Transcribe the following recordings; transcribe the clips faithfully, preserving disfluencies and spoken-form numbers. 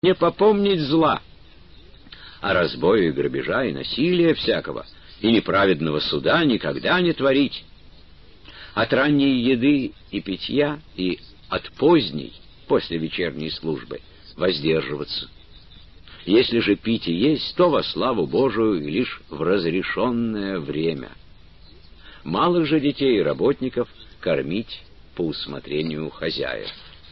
не попомнить зла, а разбоя и грабежа и насилия всякого, и неправедного суда никогда не творить, от ранней еды и питья и от поздней, после вечерней службы, воздерживаться. Если же пить и есть, то во славу Божию и лишь в разрешенное время. Малых же детей и работников кормить по усмотрению хозяев.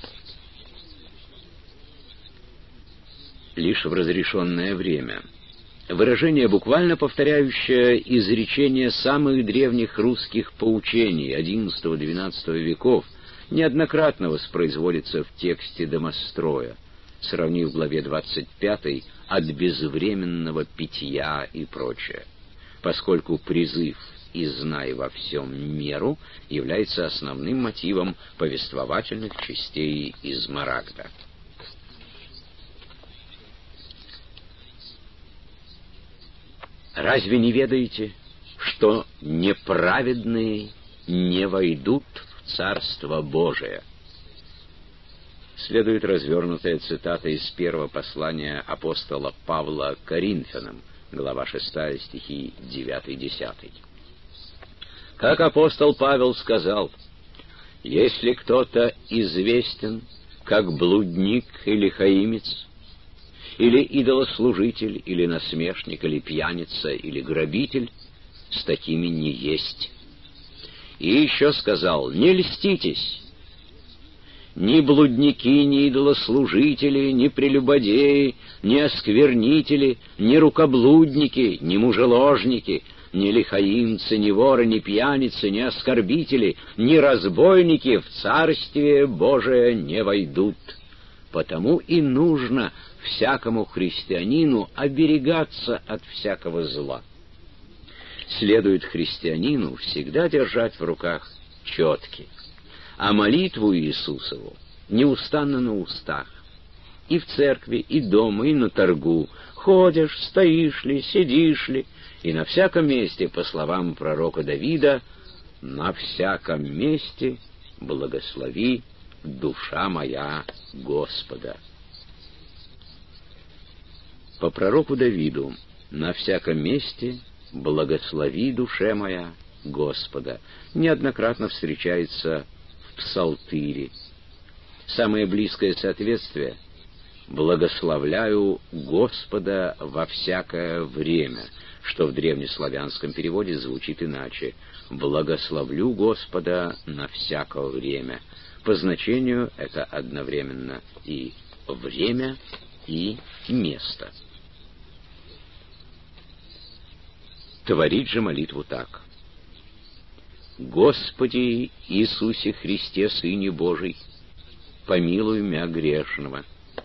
Лишь в разрешенное время. Выражение, буквально повторяющее изречение самых древних русских поучений одиннадцатого-двенадцатого веков, неоднократно воспроизводится в тексте домостроя, сравнив в главе двадцать пятой «от безвременного питья» и прочее, поскольку призыв «и знай во всем меру» является основным мотивом повествовательных частей из Марагда. Разве не ведаете, что неправедные не войдут в Царство Божие? Следует развернутая цитата из первого послания апостола Павла к Коринфянам, глава шестая, стихи девятый-десятый. Как апостол Павел сказал: «Если кто-то известен как блудник или хаимец, или идолослужитель, или насмешник, или пьяница, или грабитель, с такими не есть». И еще сказал: «Не льститесь, ни блудники, ни идолослужители, ни прелюбодеи, ни осквернители, ни рукоблудники, ни мужеложники, ни лихаимцы, ни воры, ни пьяницы, ни оскорбители, ни разбойники в Царствие Божие не войдут». Потому и нужно всякому христианину оберегаться от всякого зла. Следует христианину всегда держать в руках четки, а молитву Иисусову неустанно на устах. И в церкви, и дома, и на торгу, ходишь, стоишь ли, сидишь ли, и на всяком месте, по словам пророка Давида, «на всяком месте благослови душа моя Господа». По пророку Давиду: «На всяком месте благослови душе моя Господа» неоднократно встречается в Псалтире. Самое близкое соответствие — «благословляю Господа во всякое время», что в древнеславянском переводе звучит иначе: «благословлю Господа на всякое время». По значению это одновременно и время, и место. Творить же молитву так: «Господи Иисусе Христе, Сыне Божий, помилуй мя грешного».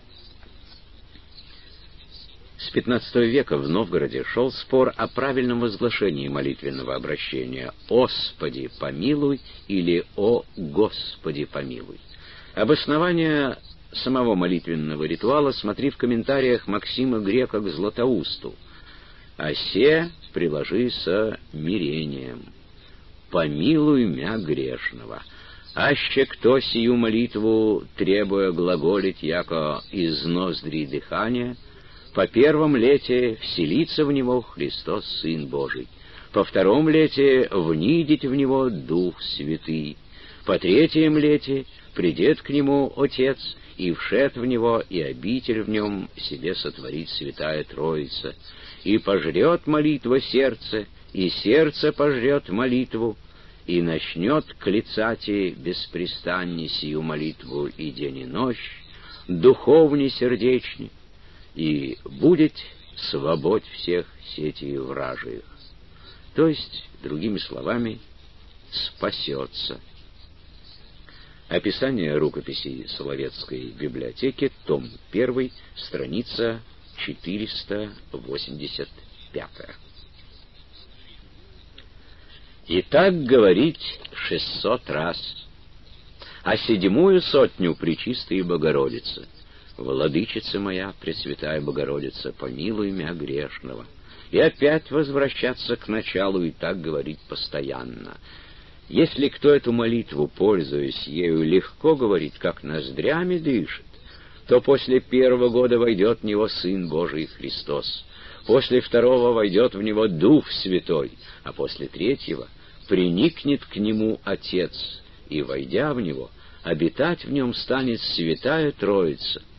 С пятнадцатого века в Новгороде шел спор о правильном возглашении молитвенного обращения «Господи, помилуй» или «О Господи, помилуй». Обоснование самого молитвенного ритуала смотри в комментариях Максима Грека к Златоусту. «Осе приложи со мирением, помилуй мя грешного. Аще кто сию молитву, требуя глаголить, яко из ноздри дыхания, по первом лете вселится в него Христос, Сын Божий, по втором лете внидеть в него Дух Святый, по третьем лете придет к нему Отец, и вшед в него, и обитель в нем себе сотворит Святая Троица, и пожрет молитва сердце, и сердце пожрет молитву, и начнет клицати беспрестанне сию молитву и день и ночь, духовни сердечни, и будет свободь всех сетей вражьих». То есть, другими словами, спасется. Описание рукописей Соловецкой библиотеки, том один, страница четыреста восемьдесят пять. И так говорить шестьсот раз, а седьмую сотню Пречистой Богородицы: «Владычица моя, Пресвятая Богородица, помилуй мя грешного». И опять возвращаться к началу и так говорить постоянно. Если кто эту молитву, пользуясь ею, легко говорит, как ноздрями дышит, то после первого года войдет в него Сын Божий Христос, после второго войдет в него Дух Святой, а после третьего приникнет к нему Отец, и, войдя в него, обитать в нем станет Святая Троица,